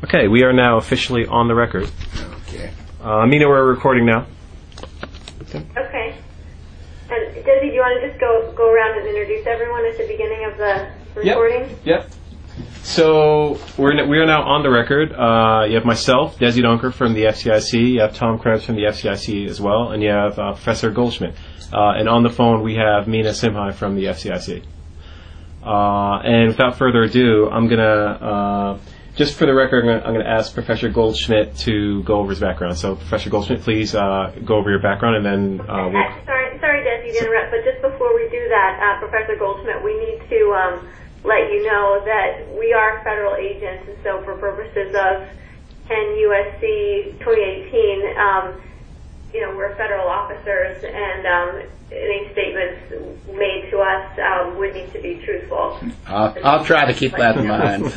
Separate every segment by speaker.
Speaker 1: Okay, we are now officially on the record.
Speaker 2: Okay.
Speaker 1: Mina, we're recording now.
Speaker 3: Okay. And Desi, do you want to just go around and introduce everyone at the beginning of the recording?
Speaker 1: Yep. So we are now on the record. You have myself, Desi Donker from the FCIC. You have Tom Krebs from the FCIC as well, and you have Professor Goldschmidt. And on the phone we have Mina Simhai from the FCIC. And without further ado, I'm gonna just for the record, I'm gonna ask Professor Goldschmidt to go over his background. So, Professor Goldschmidt, please go over your background, and then
Speaker 3: Sorry, Desi, to interrupt, but just before we do that, Professor Goldschmidt, we need to let you know that we are federal agents, and so for purposes of 10 USC 2018, we're federal officers, and any statements made to us would need to be truthful.
Speaker 2: I'll try to keep that in mind.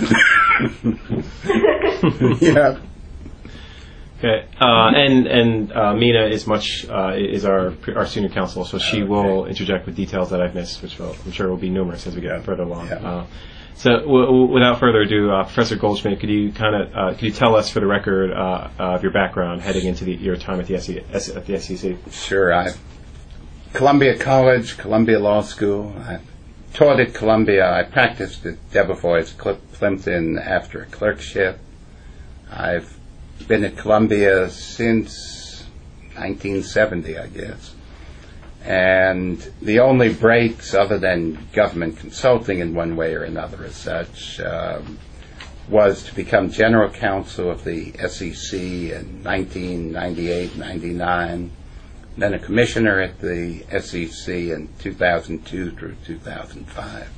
Speaker 2: Yeah.
Speaker 1: Okay, and Mina is our senior counsel, so she will interject with details that I've missed, which I'm sure will be numerous as we get further along.
Speaker 2: Yeah.
Speaker 1: So, without further ado, Professor Goldschmidt, could you tell us, for the record, of your background heading into your time at the SEC?
Speaker 2: Sure. Columbia College, Columbia Law School. I taught at Columbia. I practiced at Debevoise Plimpton after a clerkship. I've been at Columbia since 1970, I guess. And the only breaks, other than government consulting in one way or another as such, was to become general counsel of the SEC in 1998-99, then a commissioner at the SEC in 2002 through 2005.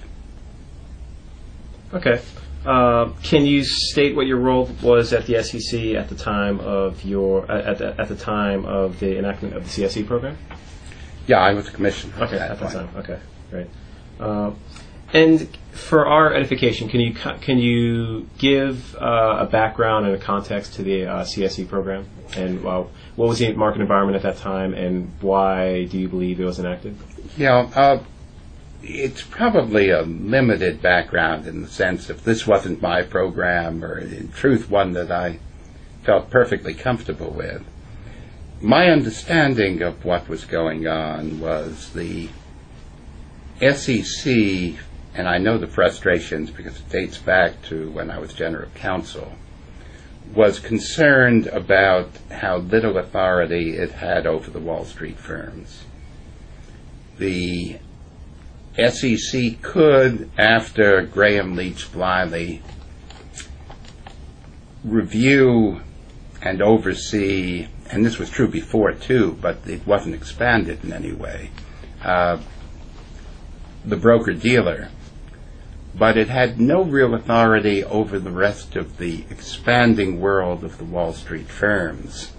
Speaker 1: Okay. Can you state what your role was at the SEC at the time of at the time of the enactment of the CSE program?
Speaker 2: Yeah, I was a commissioner.
Speaker 1: Okay, at that time. Okay, great. And for our edification, can you give a background and a context to the CSE program, and what was the market environment at that time, and why do you believe it was enacted?
Speaker 2: Yeah, it's probably a limited background in the sense if this wasn't my program, or in truth one that I felt perfectly comfortable with. My understanding of what was going on was the SEC, and I know the frustrations because it dates back to when I was general counsel, was concerned about how little authority it had over the Wall Street firms. The SEC could, after Graham Leach Bliley, review and oversee, and this was true before too, but it wasn't expanded in any way, the broker-dealer, but it had no real authority over the rest of the expanding world of the Wall Street firms.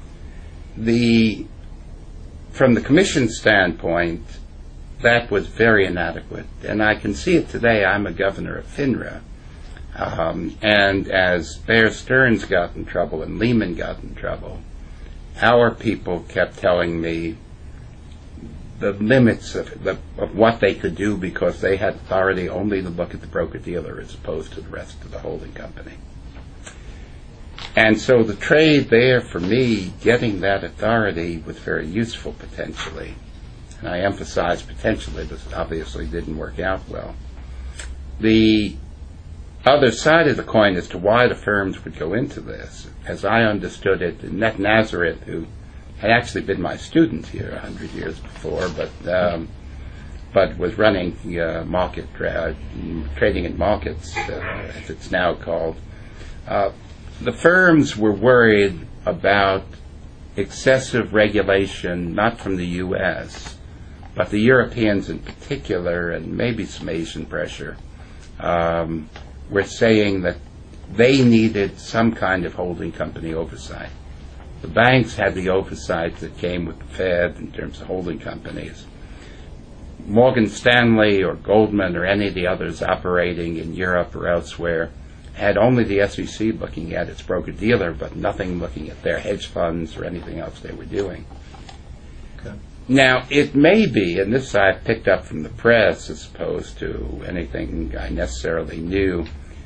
Speaker 2: From the Commission standpoint, that was very inadequate, and I can see it today. I'm a governor of FINRA, and as Bear Stearns got in trouble and Lehman got in trouble, our people kept telling me the limits of what they could do because they had authority only to look at the broker-dealer as opposed to the rest of the holding company. And so the trade there, for me, getting that authority was very useful potentially. And I emphasize potentially, this obviously didn't work out well. The other side of the coin as to why the firms would go into this, as I understood it, Net Nazareth, who had actually been my student here 100 years before, but was running trading in markets, as it's now called. The firms were worried about excessive regulation, not from the U.S., but the Europeans in particular, and maybe some Asian pressure, were saying that they needed some kind of holding company oversight. The banks had the oversight that came with the Fed in terms of holding companies. Morgan Stanley or Goldman or any of the others operating in Europe or elsewhere had only the SEC looking at its broker-dealer, but nothing looking at their hedge funds or anything else they were doing.
Speaker 1: Okay.
Speaker 2: Now, it may be, and this I picked up from the press as opposed to anything I necessarily knew,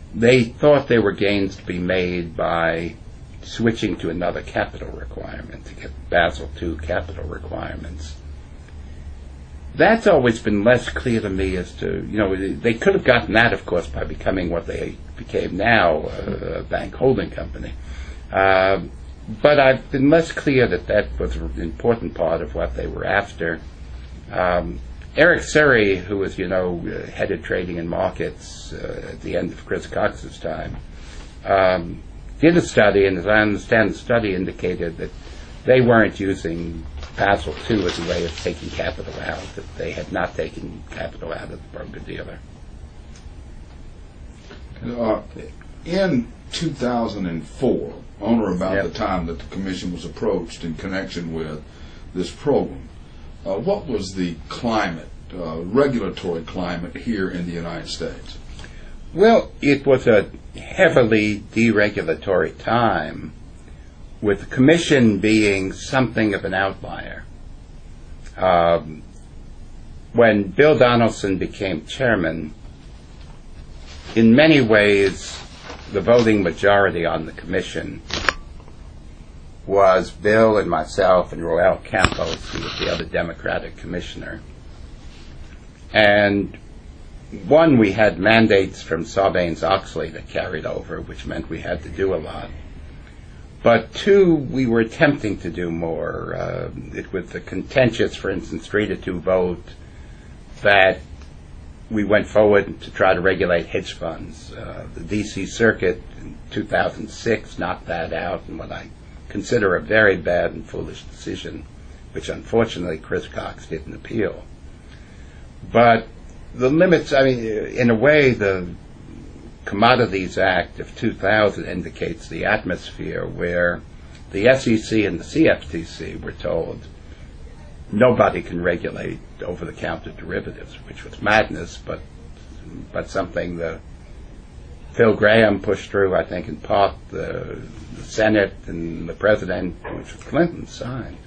Speaker 2: they thought there were gains to be made by switching to another capital requirement, to get Basel II capital requirements. That's always been less clear to me as to, they could have gotten that, of course, by becoming what they became now, a bank holding company. But I've been less clear that was an important part of what they were after. Eric Serry, who was, head of trading and markets at the end of Chris Cox's time, did a study, and as I understand the study indicated that they weren't using Basel II as a way of taking capital out, that they had not taken capital out of the broker-dealer.
Speaker 4: In 2004, on or about the time that the Commission was approached in connection with this program, what was the climate, regulatory climate here in the United States?
Speaker 2: Well, it was a heavily deregulatory time, with the Commission being something of an outlier. When Bill Donaldson became chairman, in many ways, the voting majority on the Commission was Bill and myself and Roel Campos, who was the other Democratic commissioner. And one, we had mandates from Sarbanes-Oxley that carried over, which meant we had to do a lot. But two, we were attempting to do more. It was the contentious, for instance, 3-2 vote that we went forward to try to regulate hedge funds. The D.C. Circuit in 2006 knocked that out in what I consider a very bad and foolish decision, which unfortunately Chris Cox didn't appeal. But the limits, in a way, the Commodities Act of 2000 indicates the atmosphere where the SEC and the CFTC were told nobody can regulate over-the-counter derivatives, which was madness, but something that Phil Graham pushed through, I think, in part the Senate and the President, which was Clinton, signed.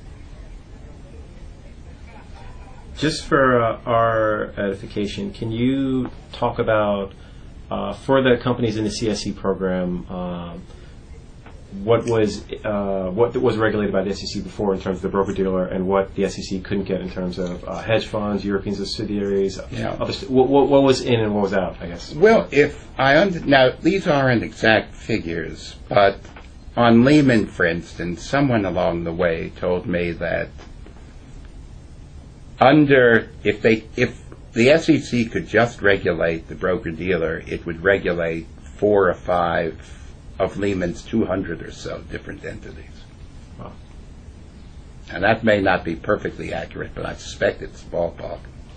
Speaker 1: Just for our edification, can you talk about, for the companies in the CSE program, what was regulated by the SEC before in terms of the broker-dealer, and what the SEC couldn't get in terms of hedge funds, European subsidiaries, what was in and what was out, I guess?
Speaker 2: Well, now these aren't exact figures, but on Lehman, for instance, someone along the way told me that if the SEC could just regulate the broker-dealer, it would regulate 4 or 5 of Lehman's 200 or so different entities.
Speaker 1: Wow.
Speaker 2: And that may not be perfectly accurate, but I suspect it's ballpark.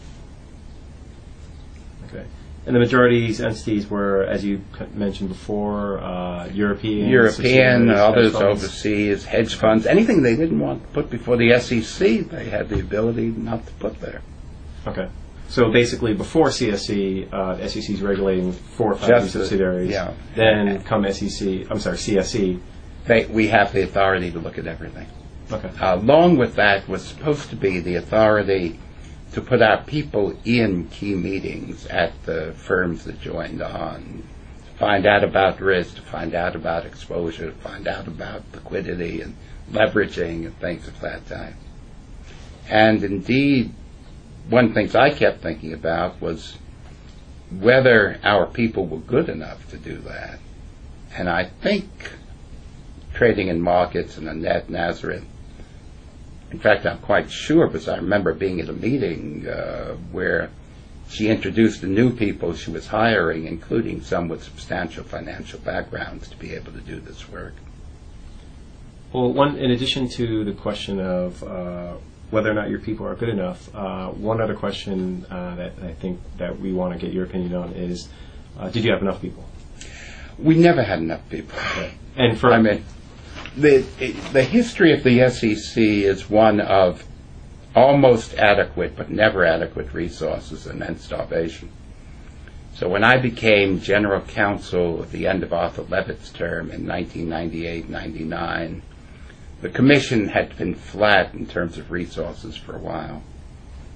Speaker 1: Okay. And the majority of these entities were, as you mentioned before,
Speaker 2: European, others overseas, hedge funds, anything they didn't want to put before the SEC, they had the ability not to put there.
Speaker 1: Okay. So basically, before CSE, the SEC is regulating 4 or 5 subsidiaries.
Speaker 2: Yeah.
Speaker 1: Then come CSE.
Speaker 2: We have the authority to look at everything.
Speaker 1: Okay.
Speaker 2: Along with that was supposed to be the authority to put our people in key meetings at the firms that joined on, to find out about risk, to find out about exposure, to find out about liquidity and leveraging and things of that type. And indeed, one of the things I kept thinking about was whether our people were good enough to do that. And I think Trading and Markets and Annette Nazareth, in fact, I'm quite sure, because I remember being at a meeting where she introduced the new people she was hiring, including some with substantial financial backgrounds, to be able to do this work.
Speaker 1: Well, in addition to the question of whether or not your people are good enough, one other question that I think that we want to get your opinion on is, did you have enough people?
Speaker 2: We never had enough people.
Speaker 1: Okay. And for
Speaker 2: the history of the SEC is one of almost adequate but never adequate resources and then starvation. So when I became general counsel at the end of Arthur Levitt's term in 1998-99, the Commission had been flat in terms of resources for a while.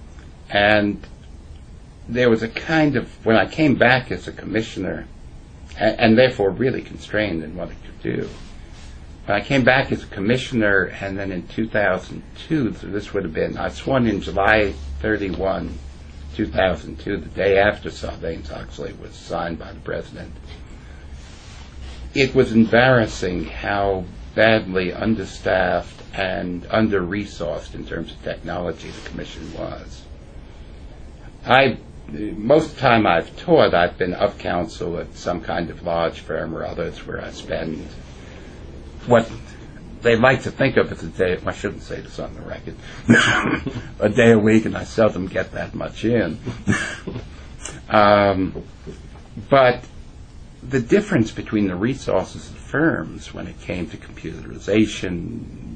Speaker 2: And there was a kind of, when I came back as a commissioner, and therefore really constrained in what it could do. But I came back as a commissioner, and then in 2002, so this would have been, I sworn in July 31, 2002, the day after Sarbanes-Oxley was signed by the president. It was embarrassing how badly understaffed and under-resourced in terms of technology the commission was. Most of the time I've taught, I've been of counsel at some kind of large firm or others where I spend what they like to think of as a day, I shouldn't say this on the record, a day a week, and I seldom get that much in. But the difference between the resources of firms when it came to computerization,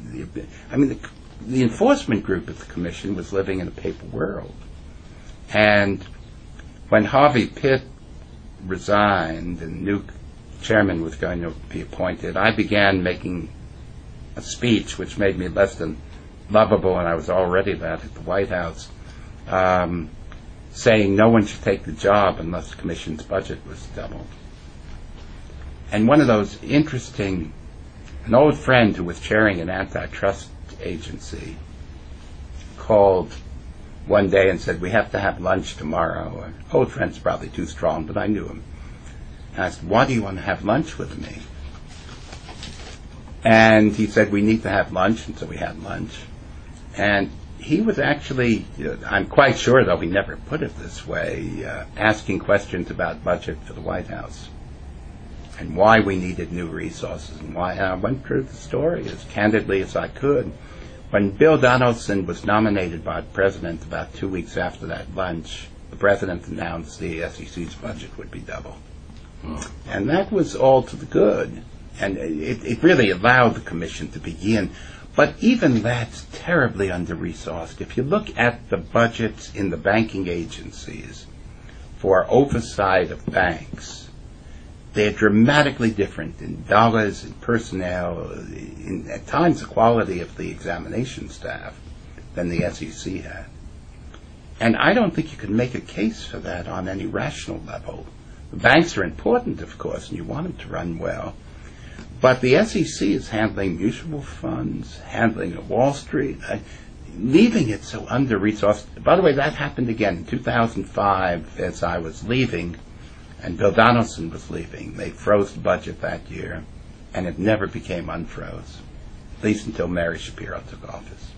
Speaker 2: the enforcement group at the commission was living in a paper world. And when Harvey Pitt resigned and new chairman was going to be appointed, I began making a speech which made me less than lovable, and I was already that at the White House, saying no one should take the job unless the commission's budget was doubled. And one of those interesting, an old friend who was chairing an antitrust agency called one day and said, "We have to have lunch tomorrow." An old friend's probably too strong, but I knew him. And I said, "Why do you want to have lunch with me?" And he said, "We need to have lunch," and so we had lunch. And he was actually, I'm quite sure, though he never put it this way, asking questions about budget for the White House and why we needed new resources and why. And I went through the story as candidly as I could. When Bill Donaldson was nominated by the president about 2 weeks after that lunch, the president announced the SEC's budget would be double. And that was all to the good. And it really allowed the commission to begin. But even that's terribly under-resourced. If you look at the budgets in the banking agencies for oversight of banks, they're dramatically different in dollars, in personnel, at times the quality of the examination staff than the SEC had. And I don't think you can make a case for that on any rational level. The banks are important, of course, and you want them to run well. But the SEC is handling mutual funds, handling Wall Street, leaving it so under-resourced. By the way, that happened again in 2005 as I was leaving, and Bill Donaldson was leaving. They froze the budget that year, and it never became unfroze, at least until Mary Shapiro took office.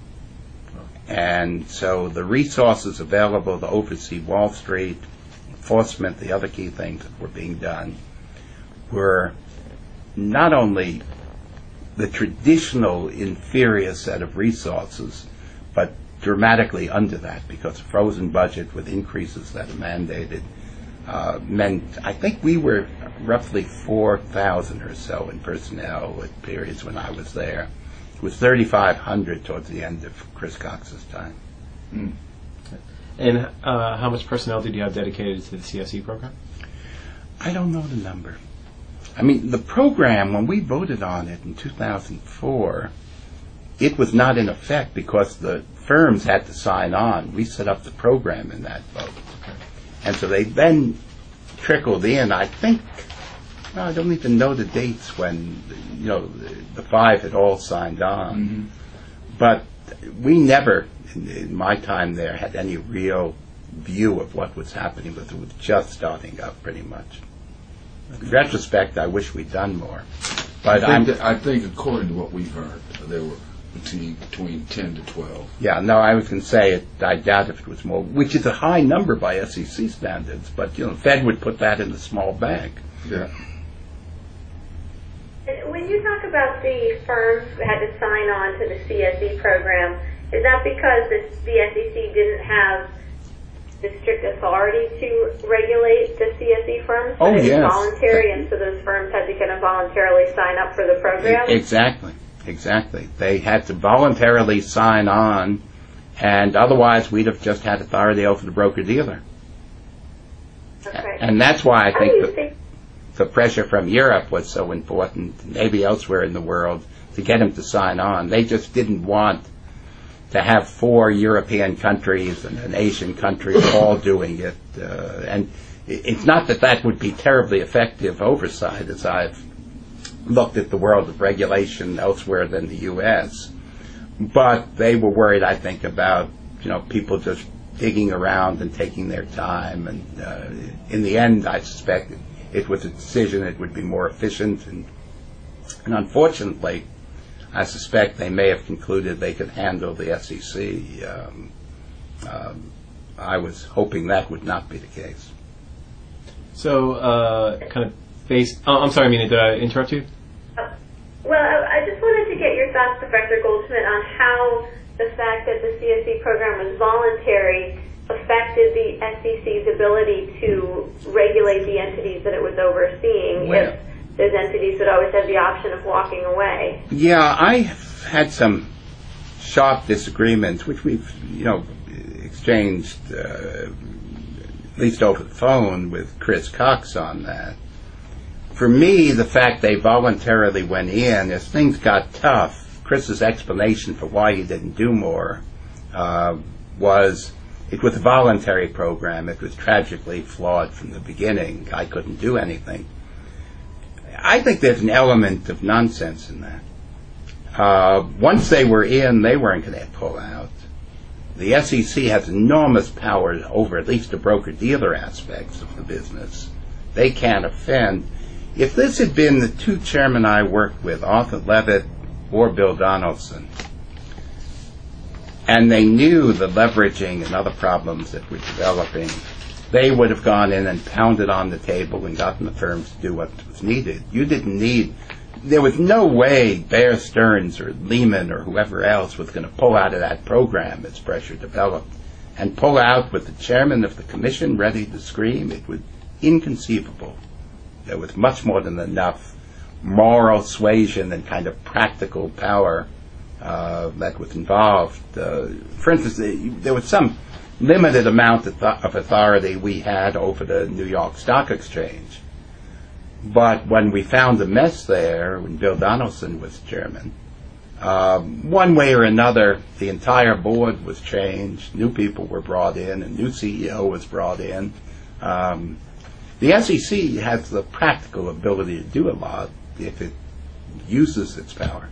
Speaker 2: And so the resources available to oversee Wall Street, enforcement, the other key things that were being done, were not only the traditional inferior set of resources, but dramatically under that, because a frozen budget with increases that are mandated meant, I think we were roughly 4,000 or so in personnel at periods when I was there. It was 3,500 towards the end of Chris Cox's time.
Speaker 1: Mm. And how much personnel did you have dedicated to the CSE program?
Speaker 2: I don't know the number. I mean, the program, when we voted on it in 2004, it was not in effect because the firms had to sign on. We set up the program in that vote. Okay. And so they then trickled in. I think, I don't even know the dates when, the five had all signed on. Mm-hmm. But we never, in my time there, had any real view of what was happening, but it was just starting up pretty much. In retrospect, I wish we'd done more. But
Speaker 4: I think according to what we've heard, there were between 10 to 12.
Speaker 2: Yeah, no, I was going to say I doubt if it was more, which is a high number by SEC standards, but Fed would put that in the small bank.
Speaker 4: Yeah.
Speaker 3: When you talk about the firms who had to sign on to the CSE program, is that because the SEC didn't have the strict authority to regulate the CSE firms?
Speaker 2: Oh, yes.
Speaker 3: It was voluntary, and so those firms had to kind of voluntarily sign up for the program?
Speaker 2: Exactly. They had to voluntarily sign on, and otherwise we'd have just had authority over the broker-dealer.
Speaker 3: Okay.
Speaker 2: And that's why I think the pressure from Europe was so important, maybe elsewhere in the world, to get them to sign on. They just didn't want to have 4 European countries and an Asian country all doing it. And it's not that that would be terribly effective oversight, as I've looked at the world of regulation elsewhere than the U.S., but they were worried, I think, about people just digging around and taking their time. And in the end, I suspect it was a decision that would be more efficient. And unfortunately, I suspect they may have concluded they could handle the SEC. I was hoping that would not be the case.
Speaker 1: So, kind of based... Oh, I'm sorry, Mina, did I interrupt you?
Speaker 3: Well, I just wanted to get your thoughts, Professor Goldschmidt, on how the fact that the CSE program was voluntary affected the SEC's ability to regulate the entities that it was overseeing, if those entities would always have the option of walking away.
Speaker 2: Yeah, I had some sharp disagreements, which we've, exchanged, at least over the phone, with Chris Cox on that. For me, the fact they voluntarily went in, as things got tough, Chris's explanation for why he didn't do more was it was a voluntary program. It was tragically flawed from the beginning. I couldn't do anything. I think there's an element of nonsense in that. Once they were in, they weren't going to pull out. The SEC has enormous power over at least the broker-dealer aspects of the business. They can't offend. If this had been the two chairmen I worked with, Arthur Levitt or Bill Donaldson, and they knew the leveraging and other problems that were developing, they would have gone in and pounded on the table and gotten the firms to do what was needed. There was no way Bear Stearns or Lehman or whoever else was going to pull out of that program as pressure developed. And pull out with the chairman of the commission ready to scream, it was inconceivable. There was much more than enough moral suasion and kind of practical power that was involved. For instance, there was some limited amount of authority we had over the New York Stock Exchange. But when we found a mess there, when Bill Donaldson was chairman, one way or another, the entire board was changed, new people were brought in, a new CEO was brought in. The SEC has the practical ability to do a lot if it uses its power.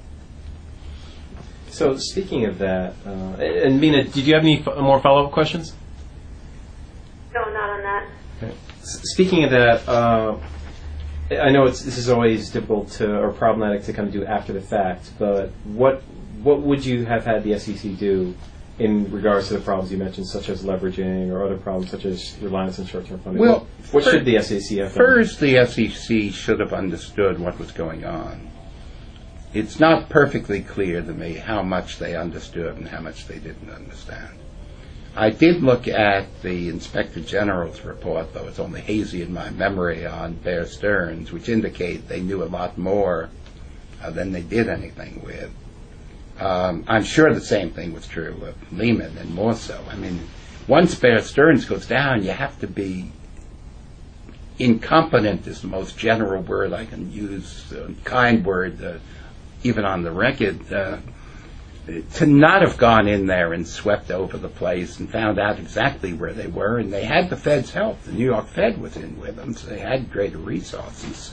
Speaker 1: So speaking of that, and Mina, did you have any more follow-up questions?
Speaker 3: No, not on that.
Speaker 1: Okay. Speaking of that, I know this is always difficult or problematic to kind of do after the fact, but what would you have had the SEC do in regards to the problems you mentioned, such as leveraging or other problems such as reliance on short-term funding?
Speaker 2: Well,
Speaker 1: what should the SEC have done?
Speaker 2: First, the SEC should have understood what was going on. It's not perfectly clear to me how much they understood and how much they didn't understand. I did look at the Inspector General's report, though it's only hazy in my memory, on Bear Stearns, which indicate they knew a lot more than they did anything with. I'm sure the same thing was true of Lehman, and more so. I mean, once Bear Stearns goes down, you have to be incompetent is the most general word I can use, kind word, even on the record, to not have gone in there and swept over the place and found out exactly where they were. And they had the Fed's help. The New York Fed was in with them, so they had greater resources.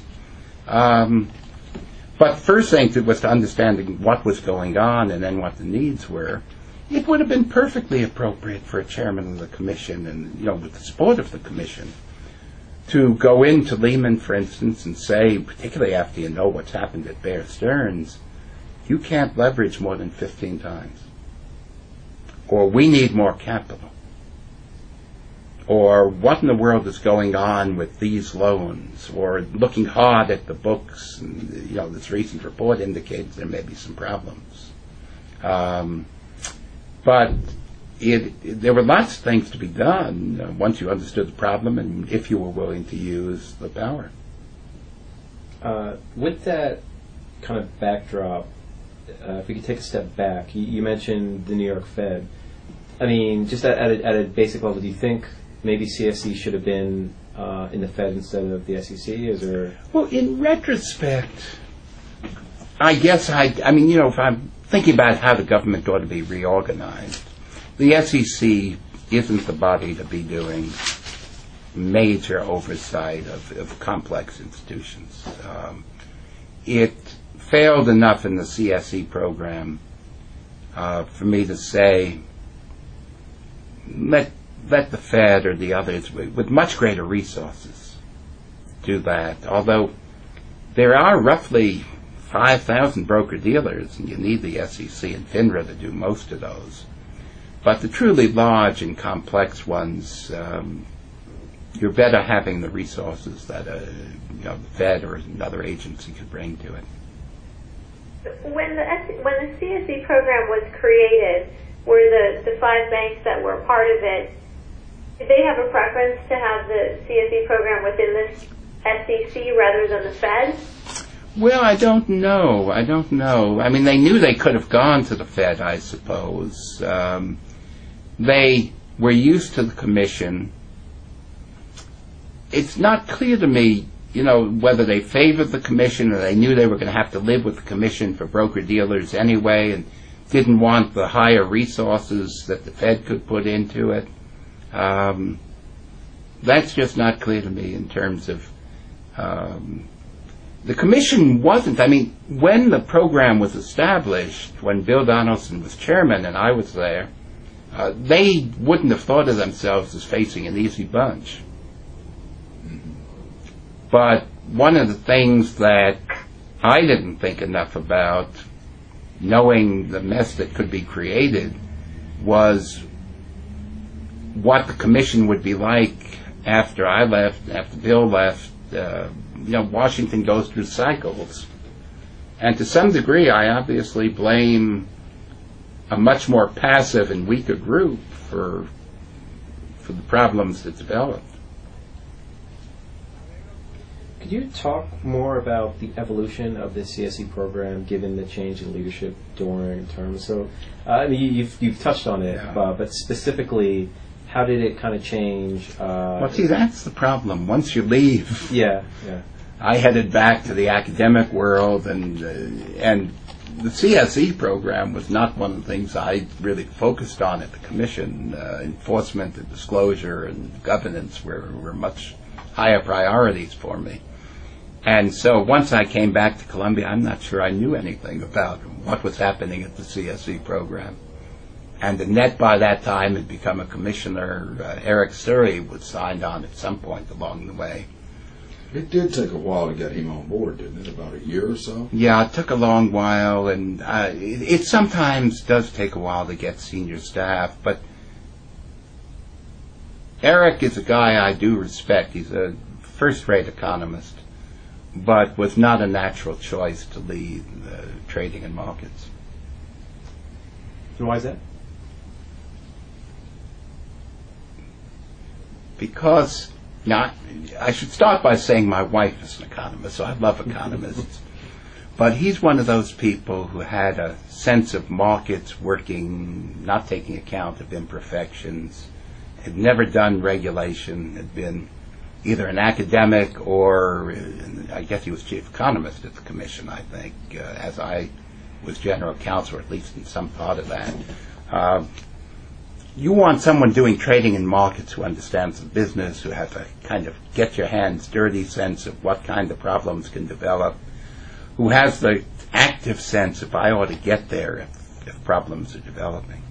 Speaker 2: But first thing was to understand what was going on and then what the needs were. It would have been perfectly appropriate for a chairman of the commission, and with the support of the commission, to go into Lehman, for instance, and say, particularly after you know what's happened at Bear Stearns, you can't leverage more than 15 times. Or we need more capital. Or what in the world is going on with these loans? Or looking hard at the books, and this recent report indicates there may be some problems. But there were lots of things to be done once you understood the problem and if you were willing to use the power.
Speaker 1: With that kind of backdrop, if we could take a step back, you mentioned the New York Fed. I mean, just at a basic level, do you think maybe CSE should have been in the Fed instead of the SEC? Is there...
Speaker 2: Well, in retrospect, I guess if I'm thinking about how the government ought to be reorganized, the SEC isn't the body to be doing major oversight of complex institutions. It failed enough in the CSE program for me to say, let the Fed or the others with much greater resources do that. Although there are roughly 5,000 broker-dealers, and you need the SEC and FINRA to do most of those. But the truly large and complex ones, you're better having the resources that the Fed or another agency could bring to it.
Speaker 3: When the CSE program was created, were the 5 banks that were part of it, did they have a preference to have the CSE program within this SEC rather than the Fed?
Speaker 2: Well, I don't know. I mean, they knew they could have gone to the Fed, I suppose. They were used to the Commission. It's not clear to me, whether they favored the Commission or they knew they were going to have to live with the Commission for broker-dealers anyway and didn't want the higher resources that the Fed could put into it. That's just not clear to me in terms of... the Commission wasn't... I mean, when the program was established, when Bill Donaldson was chairman and I was there, they wouldn't have thought of themselves as facing an easy bunch. But one of the things that I didn't think enough about, knowing the mess that could be created, was what the Commission would be like after I left, after Bill left. Washington goes through cycles. And to some degree, I obviously blame a much more passive and weaker group for the problems that developed.
Speaker 1: Could you talk more about the evolution of the CSE program given the change in leadership during terms? So, you've touched on it,
Speaker 2: Yeah.
Speaker 1: But specifically, how did it kind of change?
Speaker 2: Well, see, that's the problem. Once you leave,
Speaker 1: Yeah.
Speaker 2: I headed back to the academic world, and the CSE program was not one of the things I really focused on at the Commission. Enforcement and disclosure and governance were much higher priorities for me. And so once I came back to Columbia, I'm not sure I knew anything about what was happening at the CSE program. And Annette by that time had become a commissioner. Eric Surrey was signed on at some point along the way.
Speaker 4: It did take a while to get him on board, didn't it? About a year or so?
Speaker 2: Yeah, it took a long while, and it sometimes does take a while to get senior staff, but Eric is a guy I do respect. He's a first-rate economist, but was not a natural choice to lead trading and markets.
Speaker 1: And why is that?
Speaker 2: Because, I should start by saying my wife is an economist, so I love economists. But he's one of those people who had a sense of markets working, not taking account of imperfections, had never done regulation, had been either an academic or, I guess he was chief economist at the Commission, I think, as I was general counsel, or at least in some part of that. You want someone doing trading in markets who understands the business, who has a kind of get your hands dirty sense of what kind of problems can develop, who has the active sense if I ought to get there if problems are developing.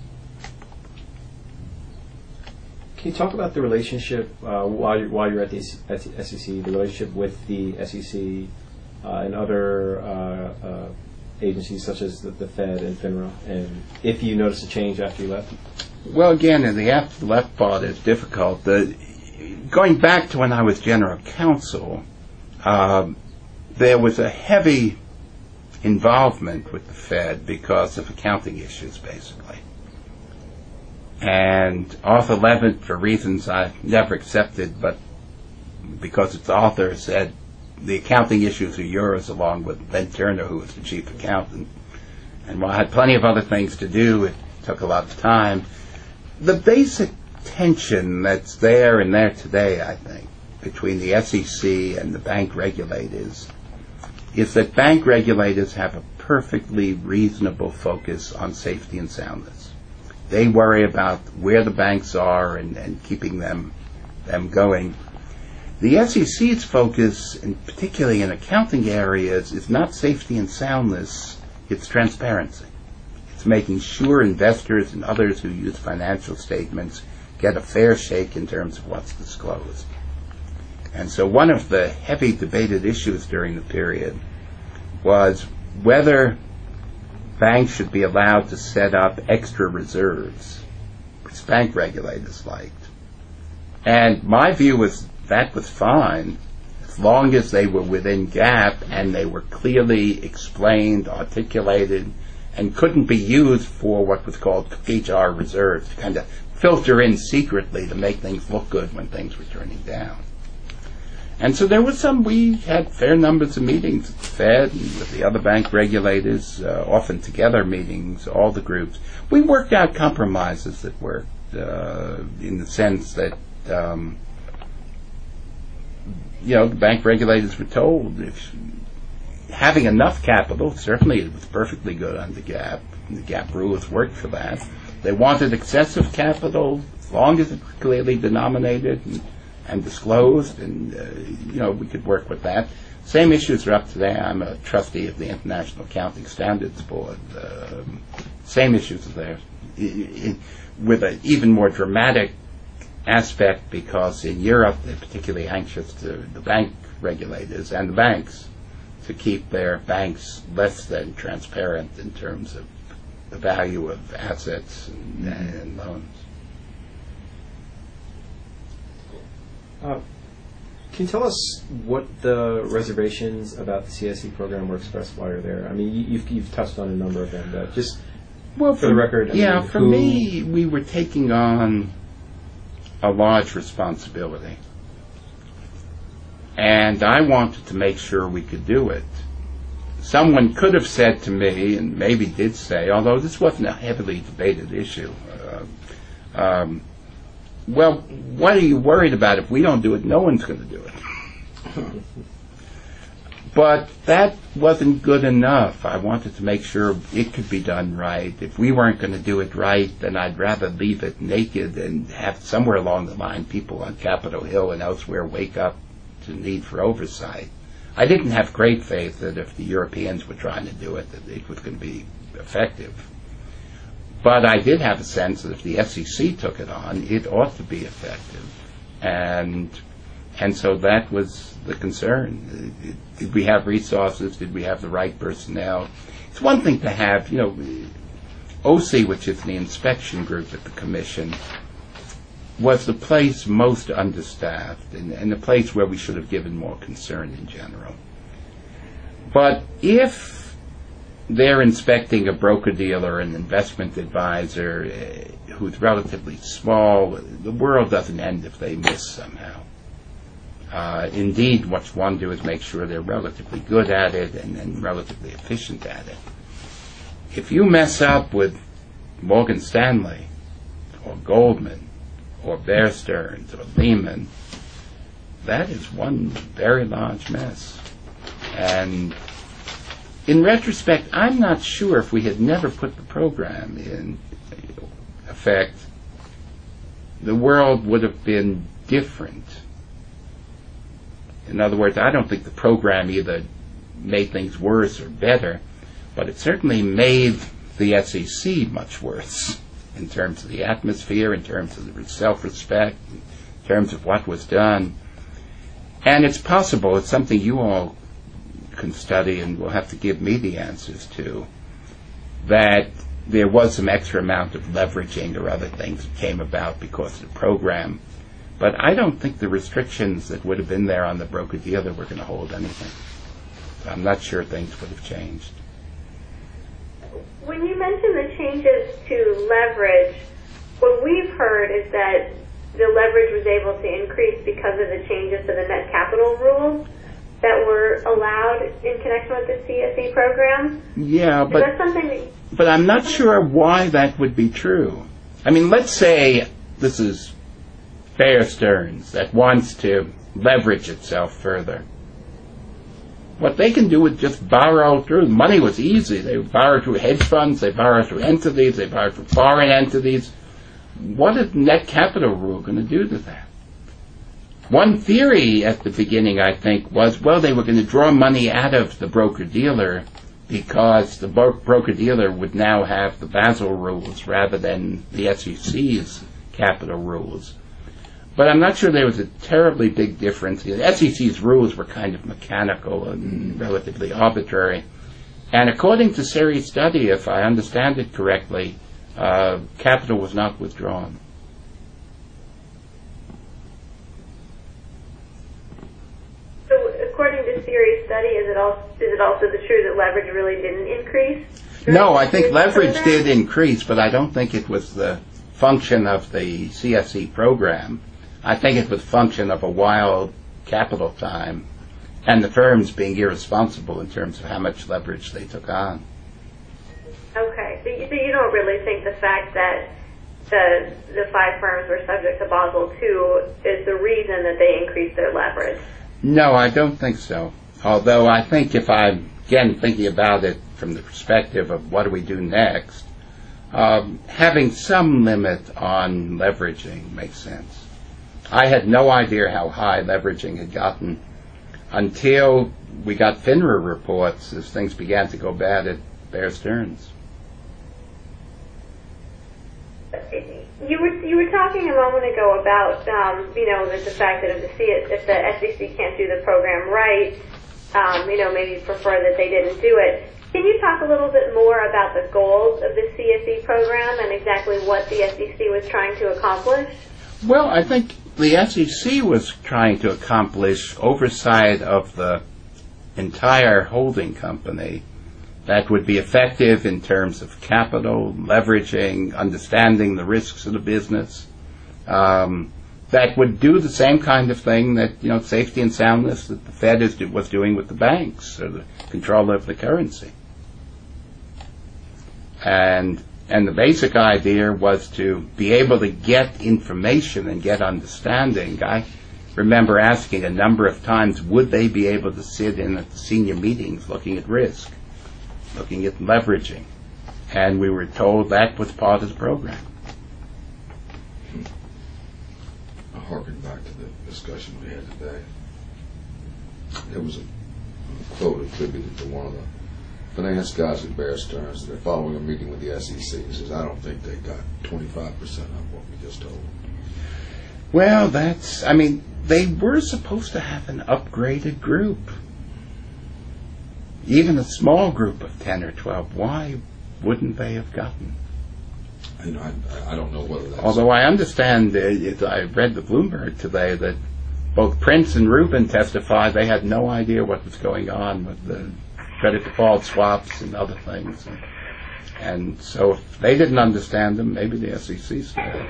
Speaker 1: Can you talk about the relationship while you're at the SEC, the relationship with the SEC and other agencies such as the Fed and FINRA, and if you noticed a change after you left?
Speaker 2: Well, again, in the after left part is difficult. Going back to when I was general counsel, there was a heavy involvement with the Fed because of accounting issues, basically. And Arthur Levitt, for reasons I never accepted, but because its author said, the accounting issues are yours, along with Ben Turner, who was the chief accountant. And while I had plenty of other things to do, it took a lot of time. The basic tension that's there and there today, I think, between the SEC and the bank regulators is that bank regulators have a perfectly reasonable focus on safety and soundness. They worry about where the banks are and keeping them them going. The SEC's focus, particularly in accounting areas, is not safety and soundness, it's transparency. It's making sure investors and others who use financial statements get a fair shake in terms of what's disclosed. And so one of the heavy debated issues during the period was whether banks should be allowed to set up extra reserves, which bank regulators liked. And my view was that was fine as long as they were within GAAP and they were clearly explained, articulated, and couldn't be used for what was called HR reserves, to kind of filter in secretly to make things look good when things were turning down. And so there was we had fair numbers of meetings at the Fed and with the other bank regulators, often together meetings, all the groups. We worked out compromises that worked in the sense that, the bank regulators were told if having enough capital, certainly it was perfectly good under GAAP, and the GAAP rules worked for that. They wanted excessive capital as long as it was clearly denominated and disclosed, and we could work with that. Same issues are up today. I'm a trustee of the International Accounting Standards Board. Same issues are there, with an even more dramatic aspect, because in Europe they're particularly anxious, the bank regulators and the banks, to keep their banks less than transparent in terms of the value of assets and loans.
Speaker 1: Can you tell us what the reservations about the CSE program were expressed while you're there? I mean, you've touched on a number of them, but just for the record.
Speaker 2: For me, we were taking on a large responsibility, and I wanted to make sure we could do it. Someone could have said to me, and maybe did say, although this wasn't a heavily debated issue, well, what are you worried about? If we don't do it, no one's going to do it. But that wasn't good enough. I wanted to make sure it could be done right. If we weren't going to do it right, then I'd rather leave it naked and have somewhere along the line people on Capitol Hill and elsewhere wake up to the need for oversight. I didn't have great faith that if the Europeans were trying to do it, that it was going to be effective. But I did have a sense that if the SEC took it on, it ought to be effective. And so that was the concern. Did we have resources? Did we have the right personnel? It's one thing to have, OC, which is the inspection group at the Commission, was the place most understaffed and the place where we should have given more concern in general. But if they're inspecting a broker-dealer, an investment advisor who's relatively small, the world doesn't end if they miss somehow. Indeed, what you want to do is make sure they're relatively good at it and relatively efficient at it. If you mess up with Morgan Stanley or Goldman or Bear Stearns or Lehman, that is one very large mess. And in retrospect, I'm not sure if we had never put the program in effect, the world would have been different. In other words, I don't think the program either made things worse or better, but it certainly made the SEC much worse in terms of the atmosphere, in terms of the self-respect, in terms of what was done. And it's possible, it's something you all can study and will have to give me the answers to, that there was some extra amount of leveraging or other things that came about because of the program. But I don't think the restrictions that would have been there on the broker-dealer were going to hold anything. I'm not sure things would have changed.
Speaker 3: When you mention the changes to leverage, what we've heard is that the leverage was able to increase because of the changes to the net capital rules that were allowed in connection with the CSE program.
Speaker 2: Yeah, but I'm not sure why that would be true. I mean, let's say this is Bear Stearns that wants to leverage itself further. What they can do is just borrow through. Money was easy. They borrow through hedge funds, they borrow through entities, they borrow through foreign entities. What is net capital rule going to do to that? One theory at the beginning, I think, was, well, they were going to draw money out of the broker-dealer because the broker-dealer would now have the Basel rules rather than the SEC's capital rules. But I'm not sure there was a terribly big difference. The SEC's rules were kind of mechanical and relatively arbitrary. And according to Siri's study, if I understand it correctly, capital was not withdrawn.
Speaker 3: So according to Siri's study, is it also true that leverage really didn't increase?
Speaker 2: No, I think leverage did increase, but I don't think it was the function of the CFC program. I think it was a function of a wild capital time and the firms being irresponsible in terms of how much leverage they took on.
Speaker 3: Okay, so you don't really think the fact that the 5 firms were subject to Basel II is the reason that they increased their leverage?
Speaker 2: No, I don't think so. Although I think if I'm, again, thinking about it from the perspective of what do we do next, having some limit on leveraging makes sense. I had no idea how high leveraging had gotten until we got FINRA reports as things began to go bad at Bear Stearns.
Speaker 3: You were talking a moment ago about the fact that if the SEC can't do the program right, maybe prefer that they didn't do it. Can you talk a little bit more about the goals of the CFE program and exactly what the SEC was trying to accomplish?
Speaker 2: Well, I think the SEC was trying to accomplish oversight of the entire holding company that would be effective in terms of capital, leveraging, understanding the risks of the business, that would do the same kind of thing that, safety and soundness that the Fed was doing with the banks, or the control of the currency. And the basic idea was to be able to get information and get understanding. I remember asking a number of times, would they be able to sit in at the senior meetings looking at risk, looking at leveraging? And we were told that was part of the program.
Speaker 4: I'll harken back to the discussion we had today. There was a quote attributed to one of the finance guys at Bear Stearns. They're following a meeting with the SEC. He says, I don't think they got 25% of what we just told them.
Speaker 2: Well, they were supposed to have an upgraded group. Even a small group of 10 or 12. Why wouldn't they have gotten?
Speaker 4: I don't know whether that's...
Speaker 2: Although I understand, I read the Bloomberg today that both Prince and Rubin testified they had no idea what was going on with the credit default swaps and other things. And so if they didn't understand them, maybe the SEC still.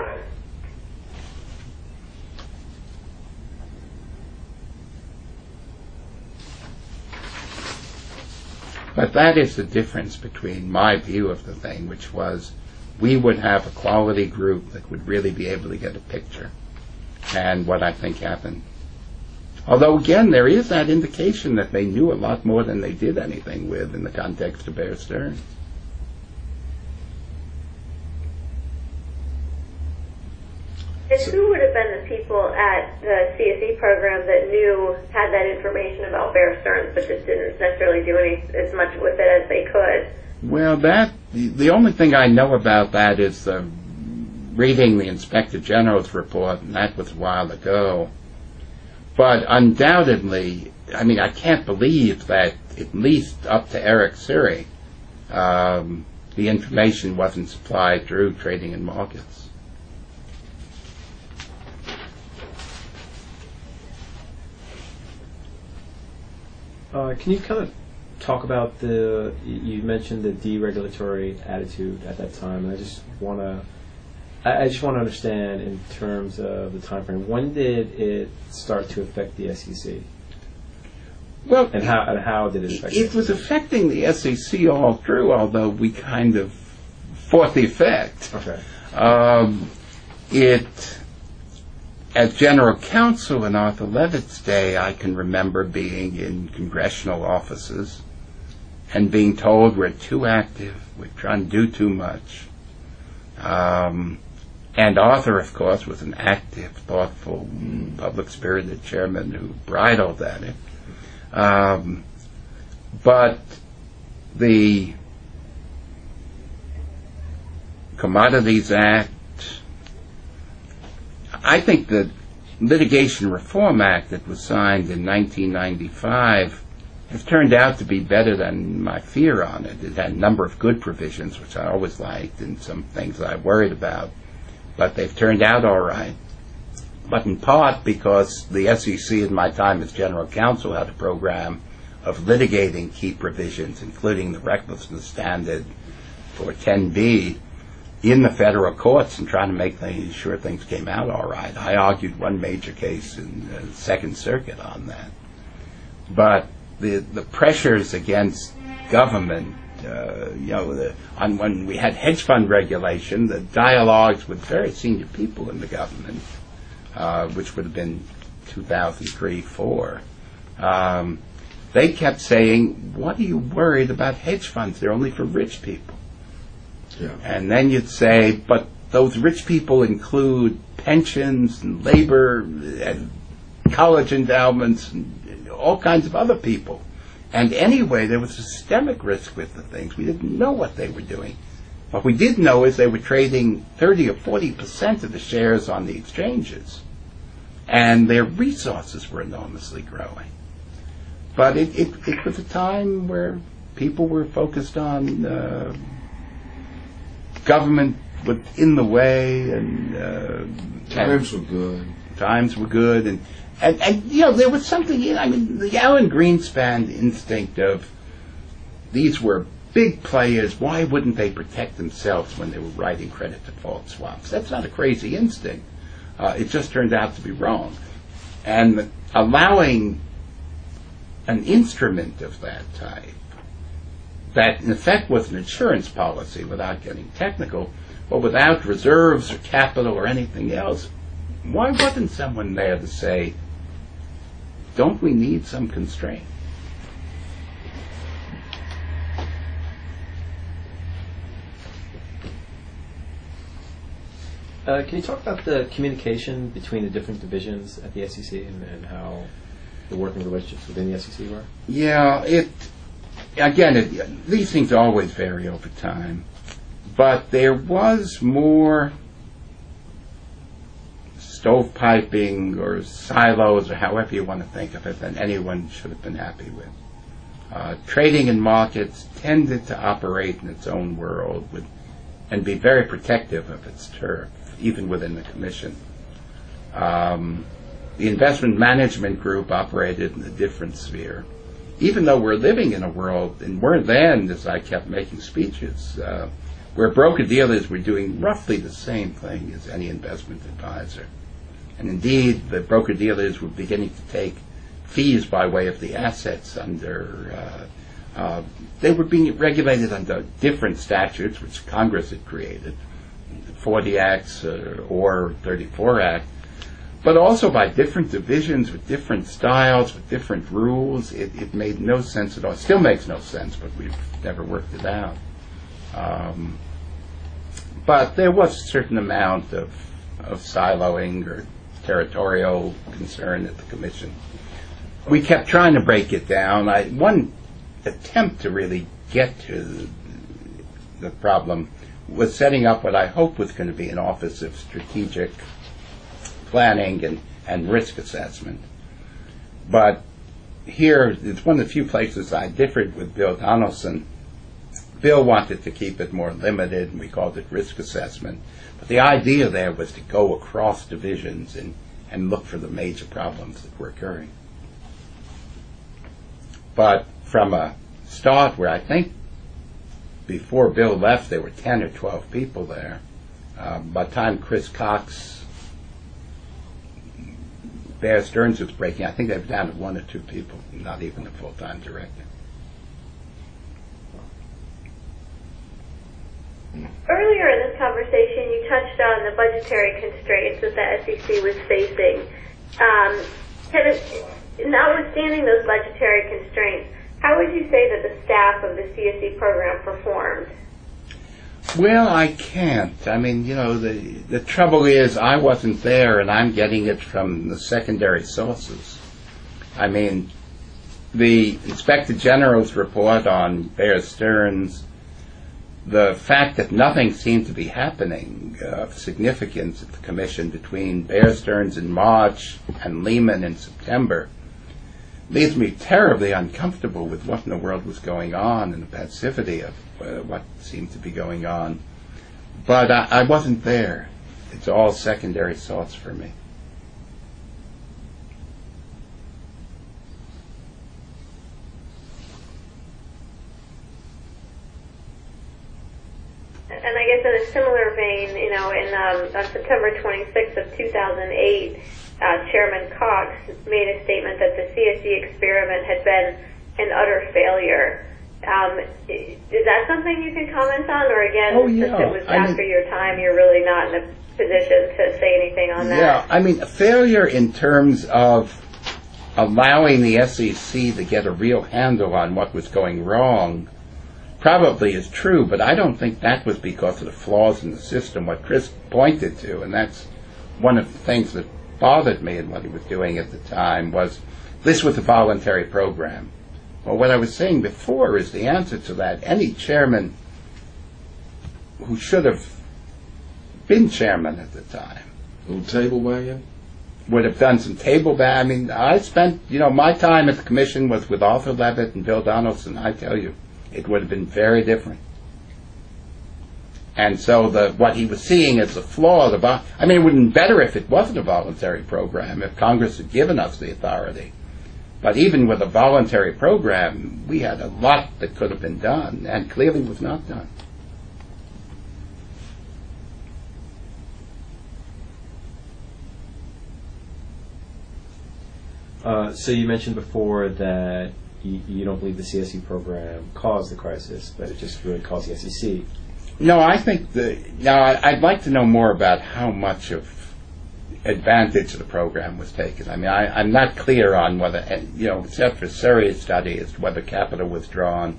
Speaker 2: But that is the difference between my view of the thing, which was we would have a quality group that would really be able to get a picture, and what I think happened. Although, again, there is that indication that they knew a lot more than they did anything with in the context of Bear Stearns.
Speaker 3: And who would have been the people at the CSE program that had that information about Bear Stearns, but just didn't necessarily do as much with it as they could?
Speaker 2: Well, the only thing I know about that is reading the Inspector General's report, and that was a while ago. But undoubtedly, I can't believe that at least up to Eric Siri, the information wasn't supplied through Trading and Markets.
Speaker 1: Can you kind of talk about you mentioned the deregulatory attitude at that time, and I just want to understand in terms of the time frame. When did it start to affect the SEC?
Speaker 2: Well,
Speaker 1: and how did it affect
Speaker 2: it? Was affecting the SEC all through, although we kind of fought the effect.
Speaker 1: Okay.
Speaker 2: As general counsel in Arthur Levitt's day, I can remember being in congressional offices and being told we're too active, we're trying to do too much. And Arthur, of course, was an active, thoughtful, public-spirited chairman who bridled at it. But the Commodities Act, I think the Litigation Reform Act that was signed in 1995 has turned out to be better than my fear on it. It had a number of good provisions, which I always liked, and some things I worried about. But they've turned out all right. But in part because the SEC in my time as general counsel had a program of litigating key provisions, including the recklessness standard for 10B, in the federal courts and trying to make sure things came out all right. I argued one major case in the Second Circuit on that. But the pressures against government, when we had hedge fund regulation, the dialogues with very senior people in the government, which would have been 2003-04, they kept saying, "What are you worried about hedge funds? They're only for rich people." Yeah. And then you'd say, "But those rich people include pensions and labor and college endowments and all kinds of other people." And anyway, there was systemic risk with the things. We didn't know what they were doing. What we did know is they were trading 30 or 40% of the shares on the exchanges. And their resources were enormously growing. But it was a time where people were focused on government was in the way, and
Speaker 4: times were good.
Speaker 2: Times were good, and there was something in. I mean, the Alan Greenspan instinct of these were big players. Why wouldn't they protect themselves when they were writing credit default swaps? That's not a crazy instinct. It just turned out to be wrong, and allowing an instrument of that type, that in effect was an insurance policy without getting technical, but without reserves or capital or anything else, why wasn't someone there to say, don't we need some constraint?
Speaker 1: Can you talk about the communication between the different divisions at the SEC and how the working relationships within the SEC were?
Speaker 2: Yeah, these things always vary over time, but there was more stovepiping or silos, or however you want to think of it, than anyone should have been happy with. Trading in markets tended to operate in its own world and be very protective of its turf, even within the commission. The investment management group operated in a different sphere. Even though we're living in a world, and we're then, as I kept making speeches, where broker-dealers were doing roughly the same thing as any investment advisor. And indeed, the broker-dealers were beginning to take fees by way of the assets under, they were being regulated under different statutes, which Congress had created, 40 Acts or 34 Act, but also by different divisions with different styles, with different rules. It made no sense at all. It still makes no sense, but we've never worked it out. But there was a certain amount of siloing or territorial concern at the Commission. We kept trying to break it down. One attempt to really get to the problem was setting up what I hoped was going to be an Office of Strategic Planning and Risk Assessment. But here, it's one of the few places I differed with Bill Donaldson. Bill wanted to keep it more limited, and we called it risk assessment. But the idea there was to go across divisions and look for the major problems that were occurring. But from a start where I think before Bill left there were 10 or 12 people there, by the time Chris Cox, Bear Stearns was breaking, I think they were down to 1 or 2 people, not even a full-time director.
Speaker 3: Earlier in this conversation, you touched on the budgetary constraints that the SEC was facing. Notwithstanding those budgetary constraints, how would you say that the staff of the CSE program performed?
Speaker 2: Well, I can't. I mean, the trouble is I wasn't there, and I'm getting it from the secondary sources. I mean, the Inspector General's report on Bear Stearns, the fact that nothing seemed to be happening of significance at the Commission between Bear Stearns in March and Lehman in September, leaves me terribly uncomfortable with what in the world was going on and the passivity of what seemed to be going on. But I wasn't there. It's all secondary thoughts for me.
Speaker 3: And I guess in a similar vein, on September 26th of 2008, Chairman Cox made a statement that the CSE experiment had been an utter failure. Is that something you can comment on, or again, since it was after your time, you're really not in a position to say anything on that?
Speaker 2: Yeah, I mean, a failure in terms of allowing the SEC to get a real handle on what was going wrong probably is true, but I don't think that was because of the flaws in the system. What Chris pointed to, and that's one of the things that bothered me in what he was doing at the time, was this was a voluntary program. Well, what I was saying before is the answer to that. Any chairman who should have been chairman at the time,
Speaker 4: A little table wagging?
Speaker 2: would have done some table I mean, I spent, my time at the Commission was with Arthur Levitt and Bill Donaldson. I tell you, it would have been very different. And so what he was seeing as a flaw, it would have been better if it wasn't a voluntary program, if Congress had given us the authority. But even with a voluntary program, we had a lot that could have been done, and clearly was not done.
Speaker 1: So you mentioned before that you don't believe the CSE program caused the crisis, but it just really caused the SEC.
Speaker 2: No, I think I'd like to know more about how much of advantage the program was taken. I mean, I'm not clear on whether, except for serious study as to whether capital was drawn.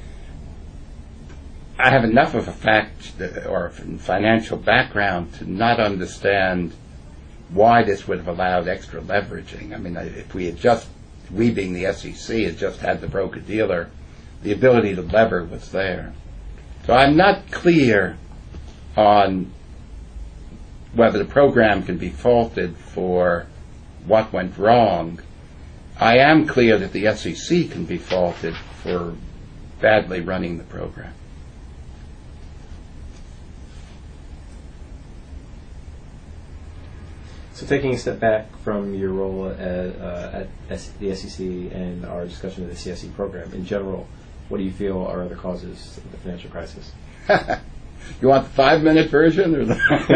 Speaker 2: I have enough of a fact or financial background to not understand why this would have allowed extra leveraging. I mean, if we being the SEC, had just had the broker-dealer, the ability to lever was there. So I'm not clear on whether the program can be faulted for what went wrong. I am clear that the SEC can be faulted for badly running the program.
Speaker 1: So taking a step back from your role at the SEC and our discussion of the CSE program, in general, what do you feel are the causes of the financial crisis?
Speaker 2: You want the 5-minute version? Or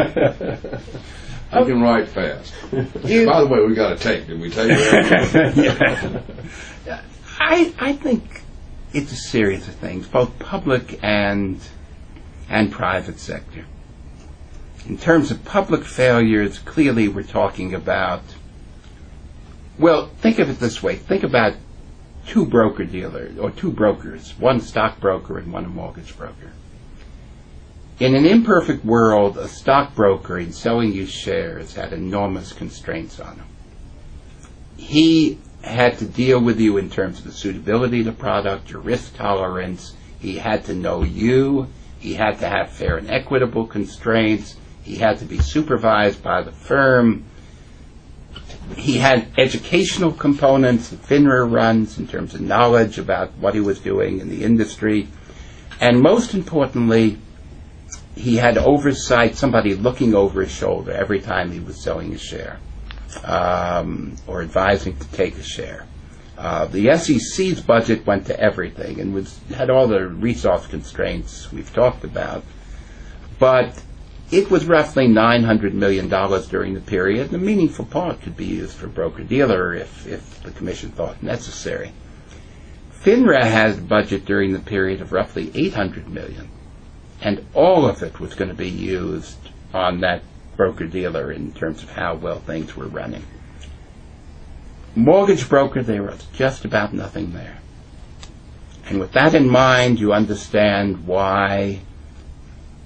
Speaker 4: I can write fast. By the way, we got a tape. Did we take it?
Speaker 2: Yeah. I think it's a series of things, both public and private sector. In terms of public failures, clearly we're talking about, think of it this way. Think about two broker-dealers, or two brokers, one stockbroker and one a mortgage broker. In an imperfect world, a stockbroker in selling you shares had enormous constraints on him. He had to deal with you in terms of the suitability of the product, your risk tolerance. He had to know you. He had to have fair and equitable constraints. He had to be supervised by the firm. He had educational components that FINRA runs in terms of knowledge about what he was doing in the industry. And most importantly, he had oversight, somebody looking over his shoulder every time he was selling a share or advising to take a share. The SEC's budget went to everything and had all the resource constraints we've talked about. But it was roughly $900 million during the period, and a meaningful part could be used for broker-dealer if the Commission thought necessary. FINRA had a budget during the period of roughly $800 million, and all of it was going to be used on that broker-dealer in terms of how well things were running. Mortgage broker, there was just about nothing there. And with that in mind, you understand why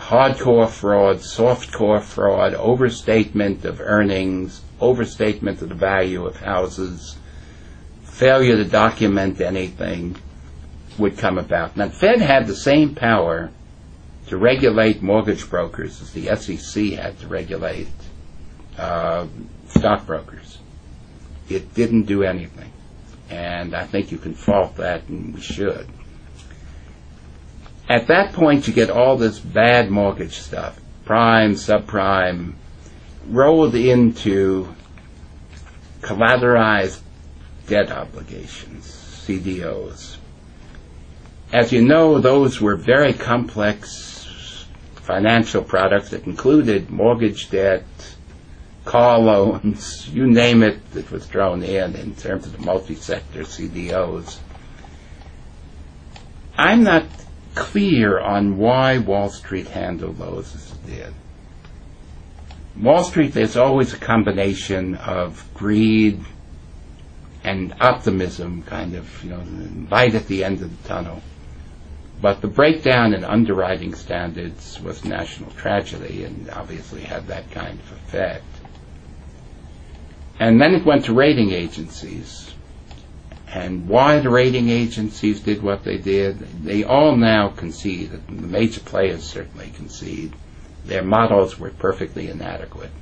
Speaker 2: hardcore fraud, softcore fraud, overstatement of earnings, overstatement of the value of houses, failure to document anything would come about. Now, the Fed had the same power to regulate mortgage brokers as the SEC had to regulate stockbrokers. It didn't do anything. And I think you can fault that, and we should. At that point, you get all this bad mortgage stuff, prime, subprime, rolled into collateralized debt obligations, CDOs. As you know, those were very complex financial products that included mortgage debt, car loans, you name it, that was thrown in terms of the multi-sector CDOs. I'm not clear on why Wall Street handled those as it did. Wall Street, there's always a combination of greed and optimism, kind of, light at the end of the tunnel. But the breakdown in underwriting standards was a national tragedy and obviously had that kind of effect. And then it went to rating agencies. And why the rating agencies did what they did, they all now concede, the major players certainly concede, their models were perfectly inadequate.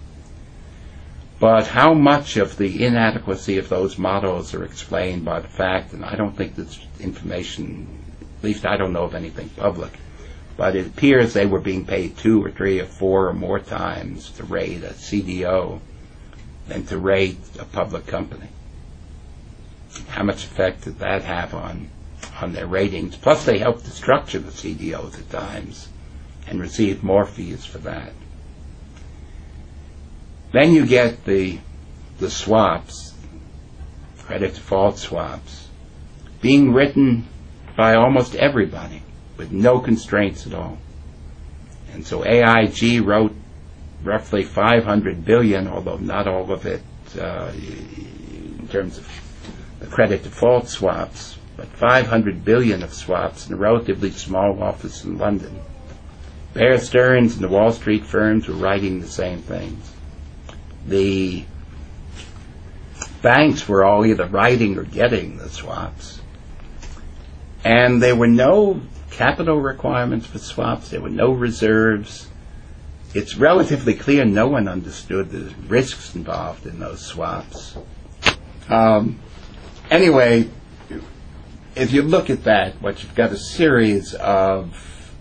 Speaker 2: But how much of the inadequacy of those models are explained by the fact, and I don't think this information, at least I don't know of anything public, but it appears they were being paid 2 or 3 or 4 or more times to rate a CDO than to rate a public company. How much effect did that have on their ratings? Plus they helped to structure the CDOs at times and received more fees for that. Then you get the swaps, credit default swaps, being written by almost everybody with no constraints at all. And so AIG wrote roughly $500 billion, although not all of it in terms of the credit default swaps, but $500 billion of swaps in a relatively small office in London. Bear Stearns and the Wall Street firms were writing the same things. The banks were all either writing or getting the swaps. And there were no capital requirements for swaps. There were no reserves. It's relatively clear no one understood the risks involved in those swaps. Anyway, if you look at that, what you've got a series of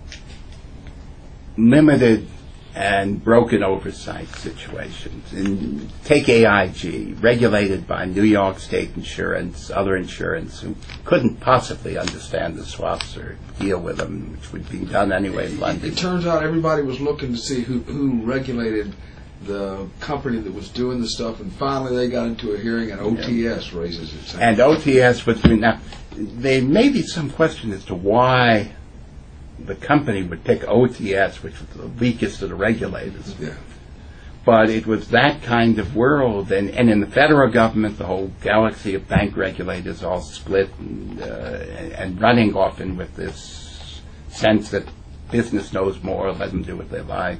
Speaker 2: limited and broken oversight situations. And take AIG, regulated by New York State Insurance, other insurance, who couldn't possibly understand the swaps or deal with them, which would be done anyway in London.
Speaker 4: It turns out everybody was looking to see who regulated the company that was doing the stuff, and finally they got into a hearing, and OTS raises its hand.
Speaker 2: And OTS was doing now. There may be some question as to why the company would pick OTS, which was the weakest of the regulators.
Speaker 4: Yeah.
Speaker 2: But it was that kind of world, and in the federal government, the whole galaxy of bank regulators all split and running often with this sense that business knows more, let them do what they like.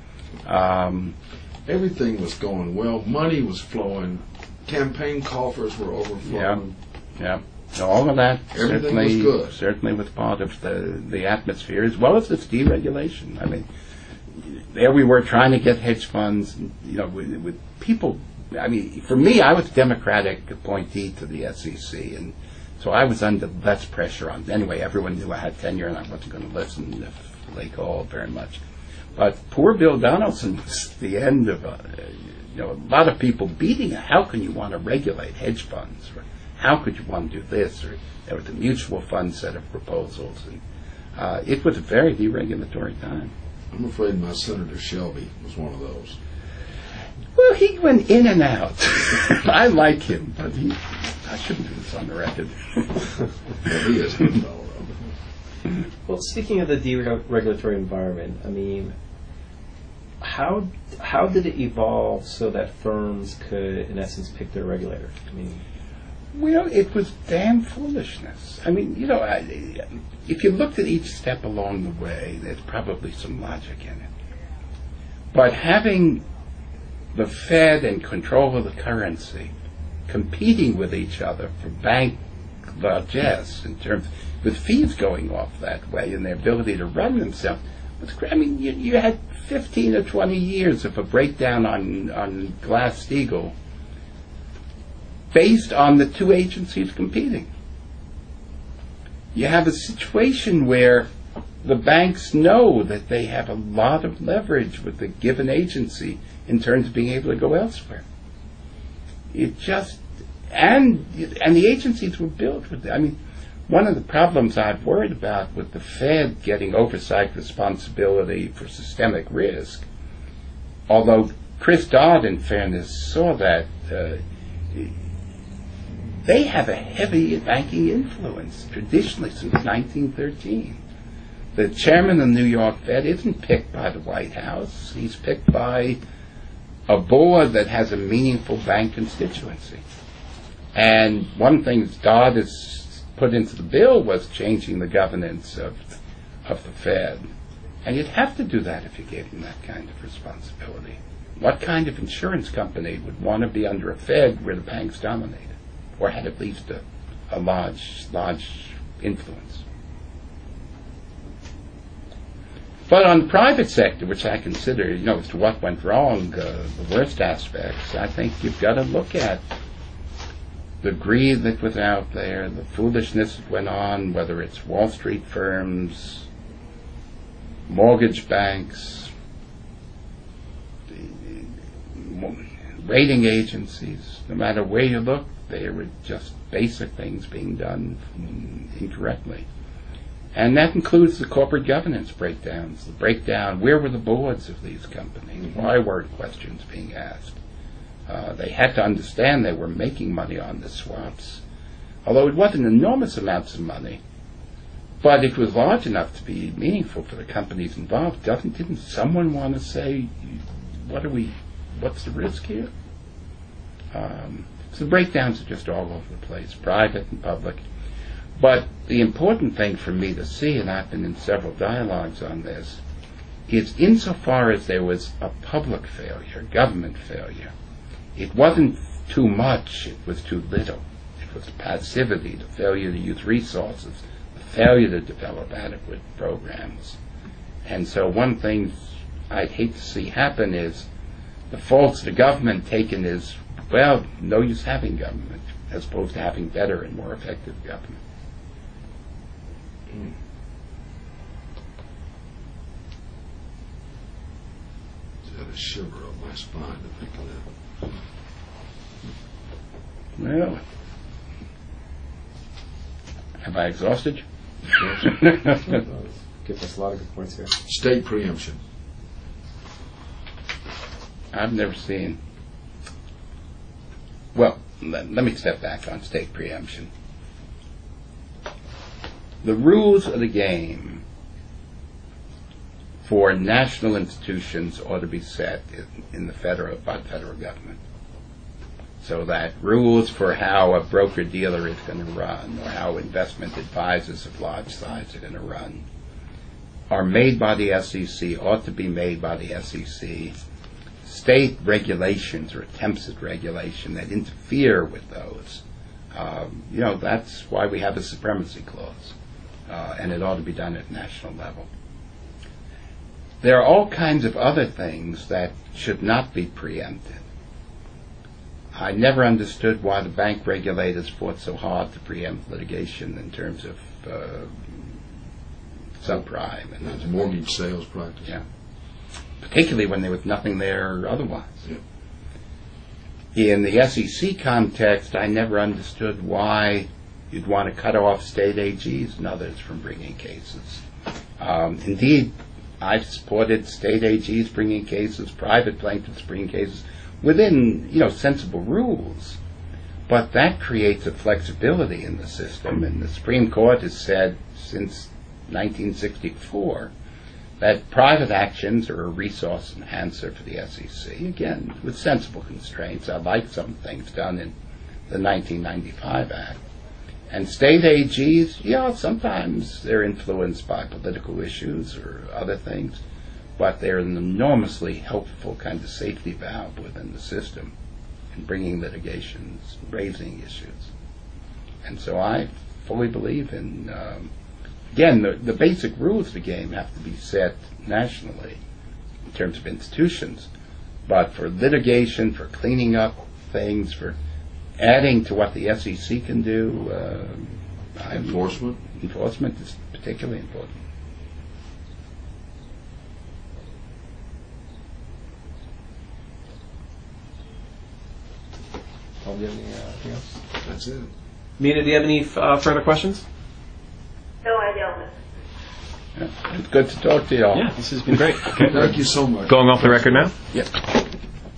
Speaker 4: Everything was going well. Money was flowing. Campaign coffers were overflowing.
Speaker 2: Yeah. So all of that
Speaker 4: certainly
Speaker 2: was part of the atmosphere, as well as this deregulation. I mean, there we were trying to get hedge funds, with people. I mean, for me, I was a Democratic appointee to the SEC, and so I was under less pressure on. Anyway, everyone knew I had tenure, and I wasn't going to listen if they called very much. But poor Bill Donaldson was the end of a lot of people beating it. How can you want to regulate hedge funds? Or how could you want to do this? Or there was a mutual fund set of proposals, and it was a very deregulatory time.
Speaker 4: I'm afraid my Senator Shelby was one of those.
Speaker 2: Well, he went in and out. I like him, but I shouldn't do this on the record.
Speaker 4: Yeah, he is a fellow.
Speaker 1: Well, speaking of the deregulatory environment, I mean, how did it evolve so that firms could, in essence, pick their regulator? I mean,
Speaker 2: Well, it was damn foolishness. I mean, if you looked at each step along the way, there's probably some logic in it. But having the Fed in control of the currency, competing with each other for bank largesse in terms with fees going off that way and their ability to run themselves. I mean, you had 15 or 20 years of a breakdown on Glass-Steagall based on the two agencies competing. You have a situation where the banks know that they have a lot of leverage with the given agency in terms of being able to go elsewhere. It just, and the agencies were built with that. I mean, one of the problems I've worried about with the Fed getting oversight responsibility for systemic risk, although Chris Dodd, in fairness, saw that, they have a heavy banking influence traditionally since 1913. The chairman of the New York Fed isn't picked by the White House. He's picked by a board that has a meaningful bank constituency. And one thing Dodd has put into the bill was changing the governance of the Fed. And you'd have to do that if you gave them that kind of responsibility. What kind of insurance company would want to be under a Fed where the banks dominated, or had at least a large influence? But on the private sector, which I consider, as to what went wrong, the worst aspects, I think you've got to look at the greed that was out there, the foolishness that went on, whether it's Wall Street firms, mortgage banks, rating agencies. No matter where you look, there were just basic things being done incorrectly. And that includes the corporate governance breakdowns. The breakdown, where were the boards of these companies? Why weren't questions being asked? They had to understand they were making money on the swaps, although it wasn't enormous amounts of money, but it was large enough to be meaningful for the companies involved. Didn't someone want to say, what's the risk here? So the breakdowns are just all over the place, private and public. But the important thing for me to see, and I've been in several dialogues on this, is insofar as there was a public failure, government failure, it wasn't too much, it was too little. It was passivity, the failure to use resources, the failure to develop adequate programs. And so one thing I'd hate to see happen is the faults of the government taken as, well, no use having government, as opposed to having better and more effective government.
Speaker 4: Had a shiver up my spine to think of that.
Speaker 2: Well, have I exhausted you?
Speaker 1: Give us a lot of good points here.
Speaker 4: State preemption.
Speaker 2: I've never seen. Well, let me step back on state preemption. The rules of the game for national institutions ought to be set in the by the federal government. So that rules for how a broker-dealer is going to run, or how investment advisors of large size are going to run, are made by the SEC, ought to be made by the SEC. State regulations or attempts at regulation that interfere with those, that's why we have a supremacy clause, and it ought to be done at national level. There are all kinds of other things that should not be preempted. I never understood why the bank regulators fought so hard to preempt litigation in terms of subprime and
Speaker 4: mortgage sales practice.
Speaker 2: Yeah. Particularly when there was nothing there otherwise.
Speaker 4: Yeah.
Speaker 2: In the SEC context, I never understood why you'd want to cut off state AGs and others from bringing cases. Indeed, I've supported state AGs bringing cases, private plaintiffs bringing cases, within, sensible rules. But that creates a flexibility in the system, and the Supreme Court has said since 1964 that private actions are a resource enhancer for the SEC, again, with sensible constraints. I like some things done in the 1995 Act. And state AGs, yeah, sometimes they're influenced by political issues or other things, but they're an enormously helpful kind of safety valve within the system in bringing litigations, raising issues. And so I fully believe in, again, the basic rules of the game have to be set nationally in terms of institutions, but for litigation, for cleaning up things, for adding to what the SEC can do, enforcement is particularly important.
Speaker 1: Do you have anything else?
Speaker 4: That's it.
Speaker 1: Mina, do you have any further questions?
Speaker 3: No, I don't.
Speaker 2: Yeah, it's good to talk to you all.
Speaker 1: Yeah, this has been great. Okay.
Speaker 4: Thank you so much.
Speaker 1: Going off the record now?
Speaker 2: Yep.